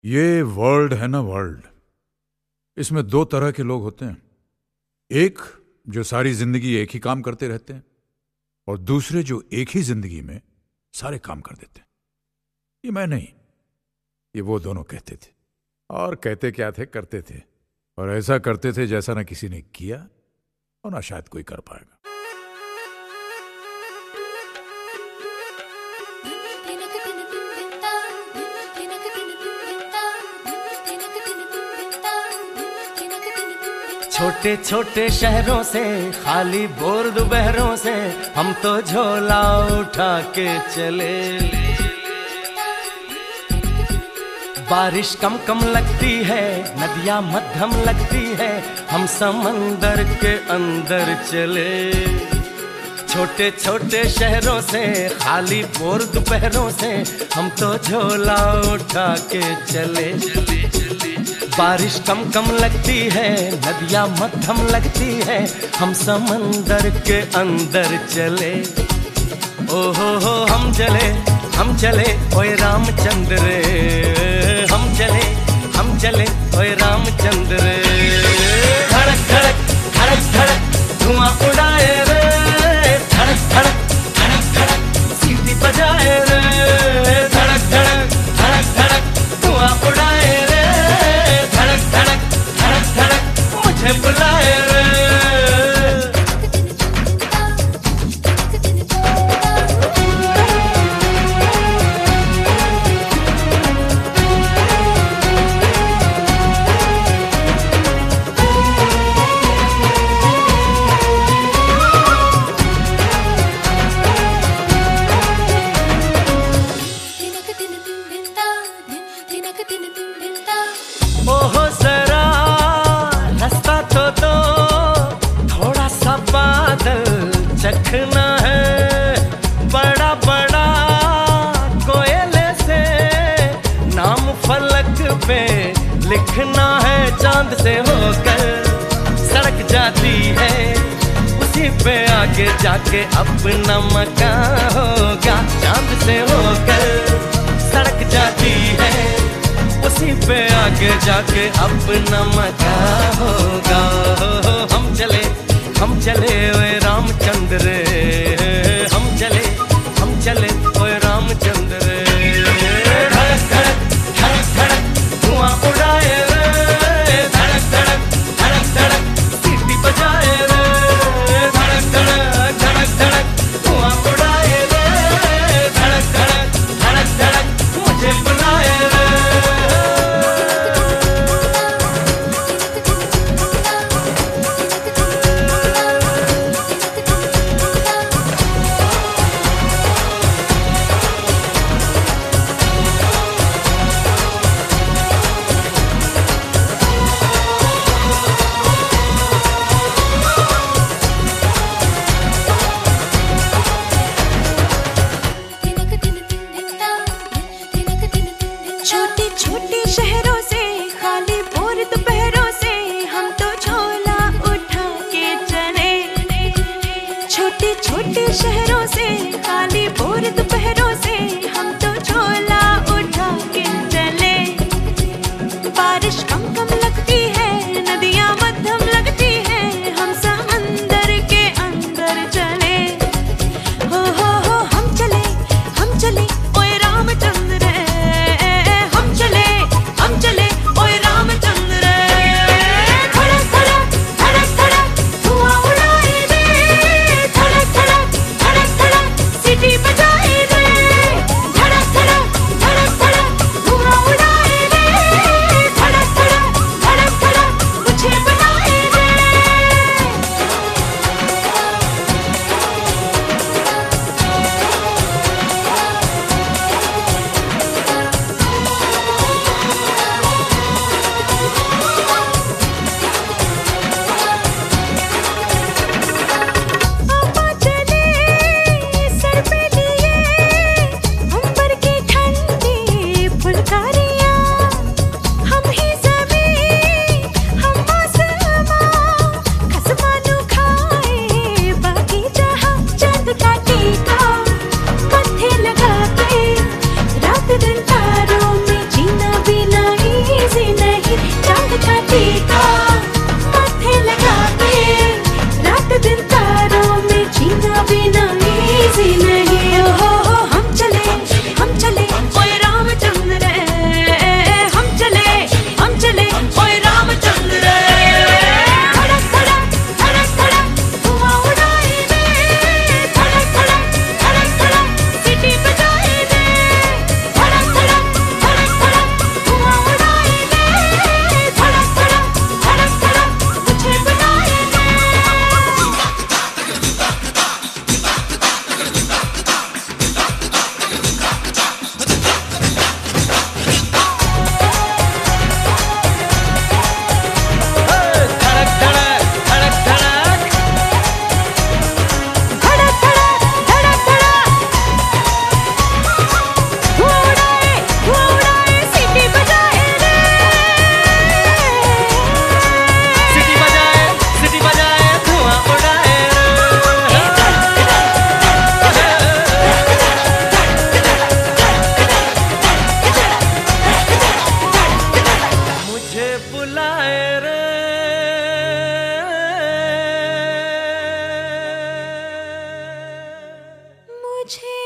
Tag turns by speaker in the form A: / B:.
A: ये वर्ल्ड है ना, वर्ल्ड, इसमें दो तरह के लोग होते हैं। एक जो सारी जिंदगी एक ही काम करते रहते हैं और दूसरे जो एक ही जिंदगी में सारे काम कर देते हैं। ये मैं नहीं, ये वो दोनों कहते थे। और कहते क्या थे, करते थे। और ऐसा करते थे जैसा ना किसी ने किया और ना शायद कोई कर पाएगा।
B: छोटे छोटे शहरों से, खाली बोर दोपहरों से, हम तो झोला उठा के चले। बारिश कम कम लगती है, नदियाँ मध्यम लगती है, हम समंदर के अंदर चले। छोटे छोटे शहरों से, खाली बोर दोपहरों से, हम तो झोला उठा के चले। बारिश कम कम लगती है, नदियाँ मध्यम लगती है, हम समंदर के अंदर चले। ओहो हो हम चले ओए रामचंद्र रे। हम चले ओए रामचंद्र रे। धड़क धड़क धड़क धड़क धुआं उड़ाए रे। धड़क धड़क धड़क धड़क सीटी बजाए रे। धड़क धड़क धड़क धड़क धुआं उड़ाए रे। धड़क धड़क धड़क धड़क मुझे बुलाए रे। ओहो जरा रास्ता तो दो, थोड़ा सा बादल चखना है। बड़ा बड़ा कोयले से नाम फलक पे लिखना है। चांद से होकर सड़क जाती है, उसी पे आगे जाके अपना मकान होगा। चांद से होकर सड़क जाती है, उसी पे आगे जाके अपना मकान होगा। हम चले ओए रामचंद्र रे। हम चले ओए रामचंद्र रे। धड़क धड़क धड़क धड़क धुआं उड़ाए रे। धड़क धड़क धड़क धड़क सीटी बजाए रे। धड़क धड़क धड़क धड़क धुआं उड़ाए रे। धड़क धड़क धड़क धड़क मुझे बुलाए रे।
C: छोटे छोटे शहरों से, खाली बोर दोपहरों से, हम तो झोला उठा के चले। छोटे छोटे शहरों से, खाली बोर दोपहरों से, हम तो झोला उठा के चले। बारिश कम कम लगती है, नदियाँ मध्यम लगती है, हम समंदर के अंदर चले। हो हम चले ओए रामचंद्र रे। हम चले
B: मुझे बुलाए रे।
C: मुझे